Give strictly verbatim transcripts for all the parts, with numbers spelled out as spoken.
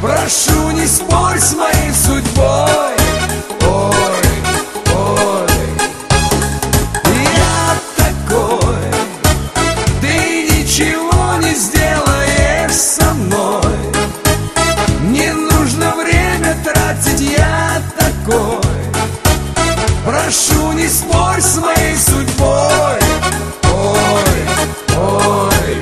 Прошу, не спорь с моей судьбой. Ой, ой, я такой, ты ничего не сделаешь со мной. Не нужно время тратить, я такой. Прошу, не спорь с моей судьбой. Ой, ой.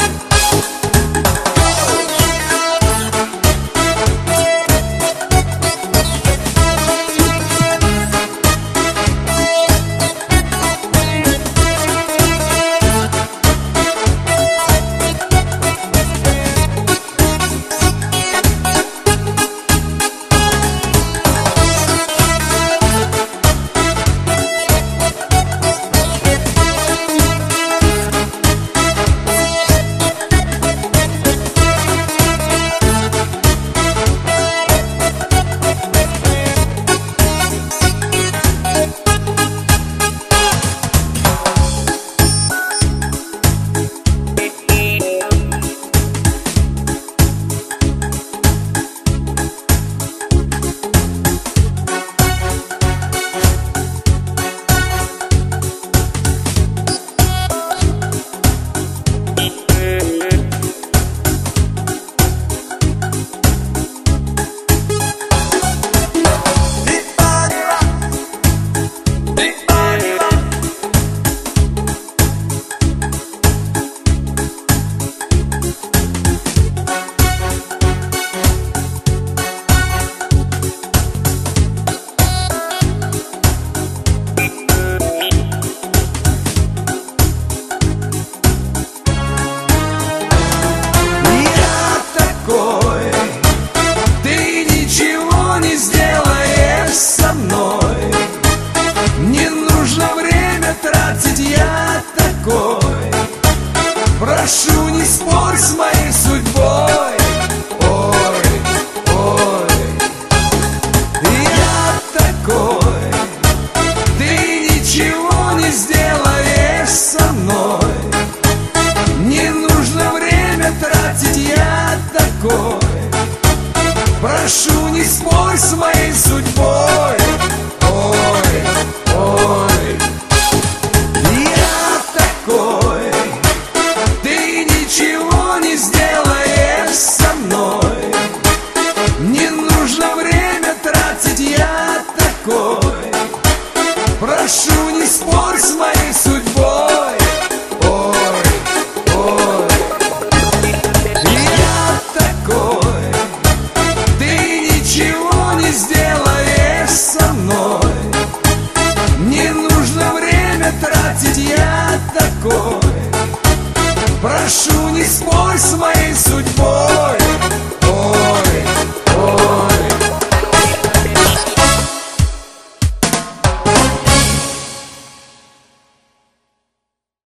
Я такой. Прошу, не спорь с моей судьбой. Ой, ой, я такой, ты ничего не сделаешь со мной. Не нужно время тратить, я такой. Прошу, не спорь с моей судьбой. Ой, ой. Ты ничего не сделаешь со мной. Не нужно время тратить, я такой. Прошу, не спорь с моей судьбой. Ой, ой, я такой, ты ничего не сделаешь со мной. Не нужно время тратить, я такой. Прошу, не спорь с моей судьбой.